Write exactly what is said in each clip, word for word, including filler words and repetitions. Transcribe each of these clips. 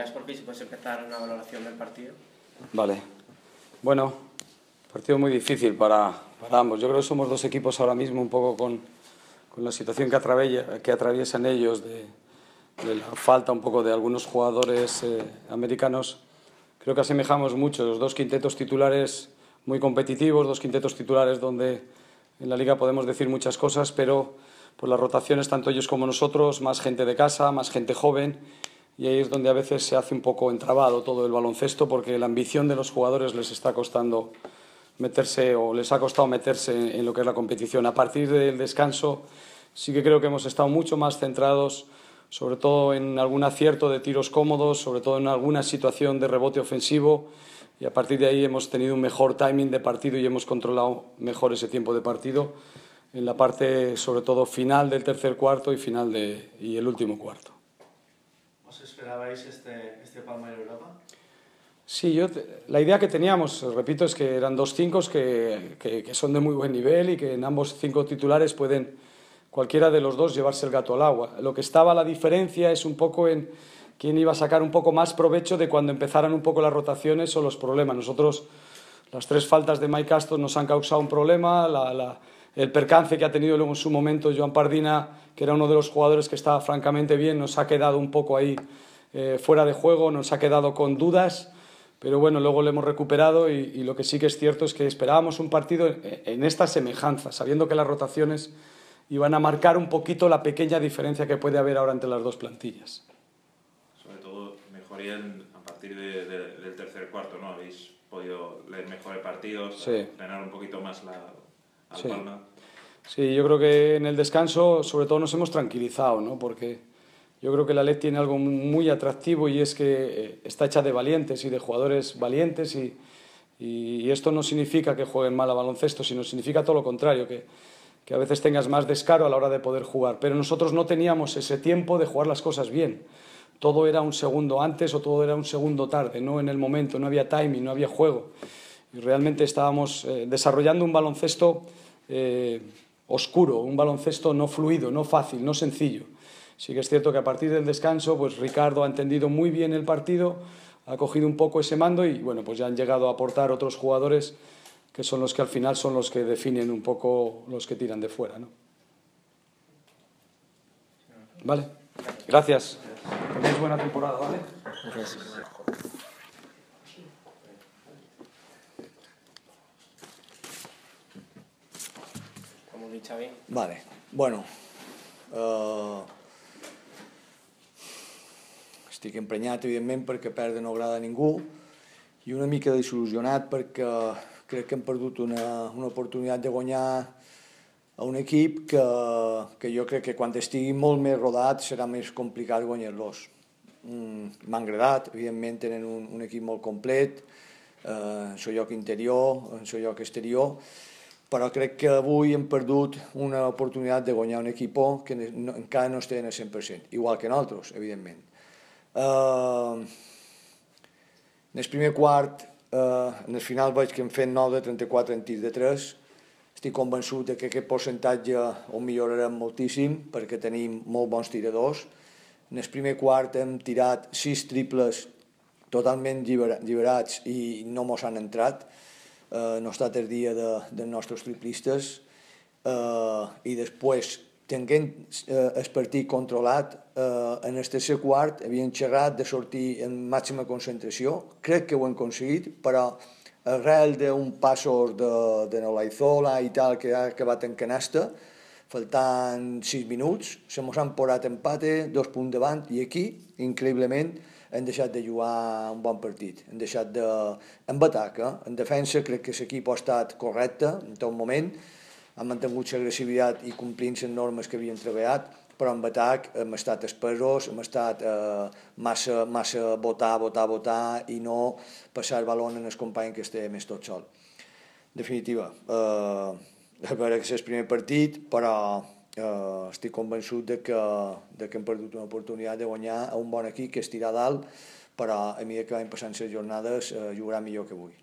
das por fin si puedes empezar una valoración del partido. Vale. Bueno, partido muy difícil para, para ambos. Yo creo que somos dos equipos ahora mismo un poco con, con la situación que, atraviesa, que atraviesan ellos de, de la falta un poco de algunos jugadores eh, americanos. Creo que asemejamos mucho los dos quintetos titulares muy competitivos, dos quintetos titulares donde en la liga podemos decir muchas cosas, pero por las rotaciones, tanto ellos como nosotros, más gente de casa, más gente joven, y ahí es donde a veces se hace un poco entrabado todo el baloncesto porque la ambición de los jugadores les está costando meterse o les ha costado meterse en lo que es la competición. A partir del descanso sí que creo que hemos estado mucho más centrados, sobre todo en algún acierto de tiros cómodos, sobre todo en alguna situación de rebote ofensivo, y a partir de ahí hemos tenido un mejor timing de partido y hemos controlado mejor ese tiempo de partido en la parte, sobre todo, final del tercer cuarto y final de, y el último cuarto. ¿Os esperabais este, este Palma Europa? Sí, yo, la idea que teníamos, repito, es que eran dos cinco que, que, que son de muy buen nivel y que en ambos cinco titulares pueden cualquiera de los dos llevarse el gato al agua. Lo que estaba la diferencia es un poco en quién iba a sacar un poco más provecho de cuando empezaran un poco las rotaciones o los problemas. Nosotros, las tres faltas de Mike Astor nos han causado un problema, la, la, el percance que ha tenido luego en su momento Joan Pardina, que era uno de los jugadores que estaba francamente bien, nos ha quedado un poco ahí eh, fuera de juego, nos ha quedado con dudas. Pero bueno, luego lo hemos recuperado y, y lo que sí que es cierto es que esperábamos un partido en, en esta semejanza, sabiendo que las rotaciones iban a marcar un poquito la pequeña diferencia que puede haber ahora entre las dos plantillas. Sobre todo, mejoría en, a partir de, de, del tercer cuarto, ¿no? Habéis podido leer mejor el partido, sí. frenar un poquito más la, al sí. Palma. Sí, yo creo que en el descanso sobre todo nos hemos tranquilizado, ¿no? Porque yo creo que la L E D tiene algo muy atractivo y es que está hecha de valientes y de jugadores valientes y, y esto no significa que jueguen mal a baloncesto, sino significa todo lo contrario, que, que a veces tengas más descaro a la hora de poder jugar. Pero nosotros no teníamos ese tiempo de jugar las cosas bien. Todo era un segundo antes o todo era un segundo tarde, no en el momento, no había timing, no había juego. Y realmente estábamos eh, desarrollando un baloncesto eh, oscuro, un baloncesto no fluido, no fácil, no sencillo. Sí que es cierto que a partir del descanso, pues Ricardo ha entendido muy bien el partido, ha cogido un poco ese mando y bueno, pues ya han llegado a aportar otros jugadores que son los que al final son los que definen un poco los que tiran de fuera, ¿no? Vale, gracias. Tenéis buena temporada, ¿vale? Gracias. Como dicho bien. Vale, bueno. Uh... Estic emprenyat, evidentment, perquè perdre no agrada a ningú i una mica desil·lusionat perquè crec que hem perdut una, una oportunitat de guanyar a un equip que, que jo crec que quan estigui molt més rodat serà més complicat guanyar-los. Mm, m'ha agradat, evidentment tenen un, un equip molt complet, eh, en el lloc interior, en el lloc exterior, però crec que avui hem perdut una oportunitat de guanyar un equip que no, encara no estan al cent per cent, igual que nosaltres, evidentment. Uh, en el primer quart, uh, en el final veig que hem fet nou de trenta-quatre en tir de tres. Estic convençut que aquest percentatge ho millorarem moltíssim perquè tenim molt bons tiradors. En el primer quart hem tirat sis triples totalment lliberats i no mos han entrat. Uh, no ha estat el dia de, dels nostres triplistes. Uh, I després, tenint eh, el partit controlat, eh, en el tercer quart havien xerrat de sortir en màxima concentració. Crec que ho hem aconseguit, però arrel d'un passos de, de Nolaizola i tal, que ha acabat en canasta, faltant sis minuts, se mos han posat empate, dos punts davant, i aquí, increïblement, hem deixat de jugar un bon partit. Hem deixat de... En atac, eh? En defensa crec que l'equip ha estat correcte en tot moment, han mantingut l'agressivitat i complint les normes que havien treballat, però en atac hem estat espesos, hem estat eh, massa, massa votar, votar, votar i no passar el baló en el company que esté més tot sol. En definitiva, eh, a veure que és el primer partit, però eh, estic convençut de que, de que hem perdut una oportunitat de guanyar a un bon equip que és tirar dalt, però a mesura que van passant les jornades eh, jugarà millor que avui.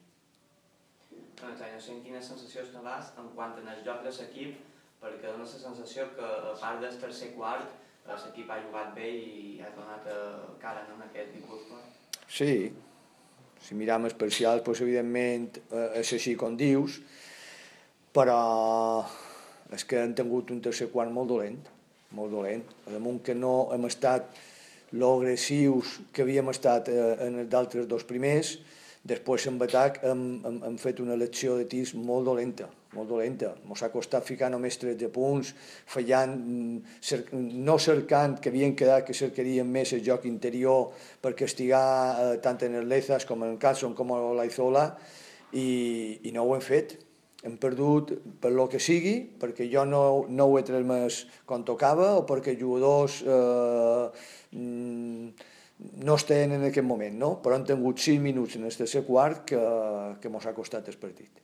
No sé en quina sensació estaràs en quant al joc de l'equip, perquè dona la sensació que a part del tercer quart l'equip ha jugat bé i ha donat cara en aquest Guipúscoa. Sí, si mirem els parcials, doncs, evidentment és així com dius, però és que hem tingut un tercer quart molt dolent, molt dolent. A damunt que no hem estat lo agressius que havíem estat en els d'altres dos primers, després en atac hem, hem, hem fet una elecció de tirs molt dolenta, molt dolenta. Ens ha costat ficar només tretze punts, fallant, cer no cercant, que havien quedat que cercarien més el joc interior per castigar eh, tant en el Lezas com en el Carlson com en l'Aizola, i, i no ho hem fet. Hem perdut per lo que sigui, perquè jo no, no ho he tret més com tocava o perquè els jugadors eh, no estan en aquest moment, no? Però han tingut sis minuts en el tercer quart que, que mos ha costat el partit.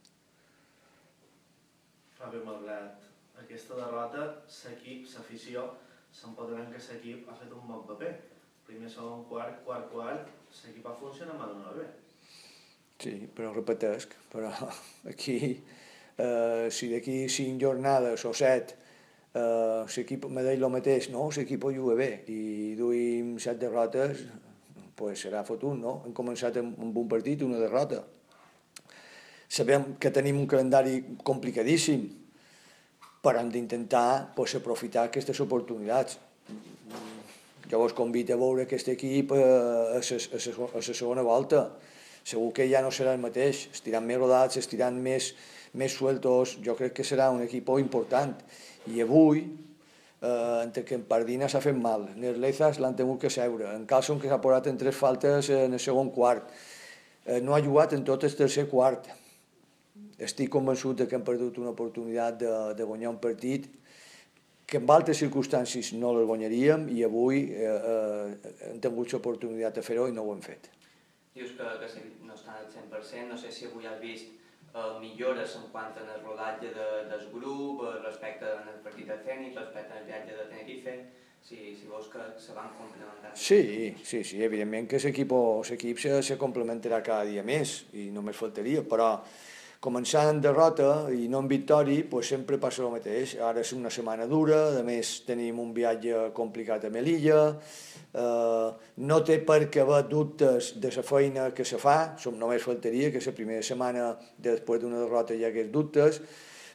Fabi, malgrat aquesta derrota, l'equip, l'afició, s'empoderant que l'equip ha fet un bon paper. Primer, segon, quart, quart, quart, l'equip ha funcionat mal una bé. Sí, però repetesc, però aquí, eh, si d'aquí cinc jornades o set Uh, l'equip me deia el mateix, no? L'equip ho juga bé i duim set derrotes, pues serà fotut, no? Hem començat amb un partit, una derrota. Sabem que tenim un calendari complicadíssim, però hem d'intentar pues, aprofitar aquestes oportunitats. Jo vos convido a veure aquest equip a la segona volta. Segur que ja no serà el mateix, estiran més rodats, estiran més, més sueltos. Jo crec que serà un equip important. I avui, eh, entre que en Pardina s'ha fet mal, en els Lezas l'han tingut que seure, en Carlson que s'ha posat en tres faltes en el segon quart, eh, no ha jugat en tot el tercer quart. Estic convençut que hem perdut una oportunitat de, de guanyar un partit que en altres circumstàncies no les guanyaríem i avui eh, eh, hem tingut l'oportunitat de fer-ho i no ho hem fet. Dius que, que no estan al cent per cent, no sé si avui has vist Uh, millores en quant al rodatge de, del grup, respecte al partit de Zenit, respecte al viatge de Tenerife, si, si veus que se van complementar. Sí, sí, sí, evidentment que l'equip se, se complementarà cada dia més i només faltaria, però començant en derrota i no en victòria, pues sempre passa el mateix. Ara és una setmana dura, a més tenim un viatge complicat a Melilla, eh, no té per què haver dubtes de la feina que se fa, som només faltaria que la primera setmana després d'una derrota hi hagués dubtes,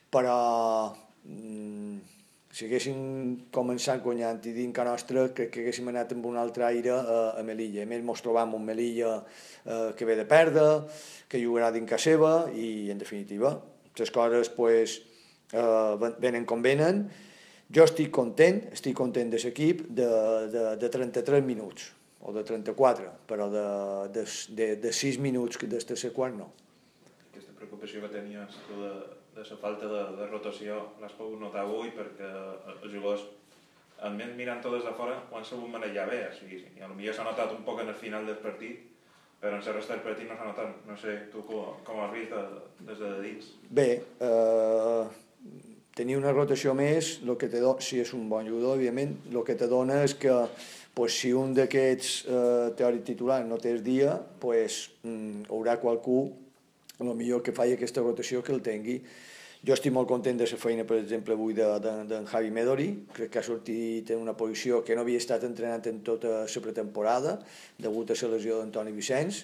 però mm, si haguéssim començat guanyant i dint que nostre, crec que haguéssim anat amb un altre aire a, a Melilla. A més, ens trobam un Melilla eh, que ve de perdre, que jugarà dins casa seva i, en definitiva, les coses pues, eh, venen com venen. Jo estic content, estic content de l'equip de, de, de trenta-tres minuts, o de trenta-quatre, però de, de, de, de sis minuts del tercer quart no. Aquesta preocupació que tenies tu de, de la falta de, de rotació l'has pogut notar avui perquè els jugadors, almenys mirant tot des de fora, ho han sabut manejar bé. O sigui, a lo millor s'ha notat un poc en el final del partit, però en la resta del partit no s'ha notat. No sé, tu com, com has vist de, des de dins? Bé, eh, tenir una rotació més, lo que te do, si és un bon jugador, evidentment, el que te dona és que pues, si un d'aquests eh, teòrics titulars no té el dia, pues, mm, haurà qualcú a lo millor que faci aquesta rotació que el tingui. Jo estic molt content de la feina, per exemple, avui d'en de, de, de Javi Medori. Crec que ha sortit en una posició que no havia estat entrenat en tota la pretemporada, degut a la lesió d'Antoni Vicenç,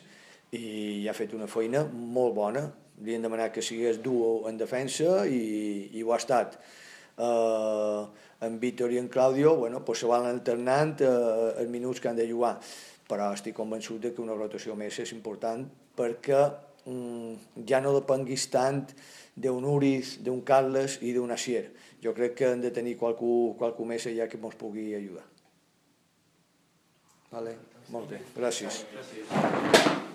i ha fet una feina molt bona. Li hem demanat que sigués dur en defensa i, i ho ha estat. Eh, en Víctor i en Claudio bueno, pues se van alternant eh, els minuts que han de jugar, però estic convençut que una rotació més és important perquè mm, ja no depenguis tant d'un Uriz, d'un Carles i d'un Asier. Jo crec que hem de tenir qualcú, qualcú més allà que ens pugui ajudar. Vale? Molt bé, gràcies. Gràcies.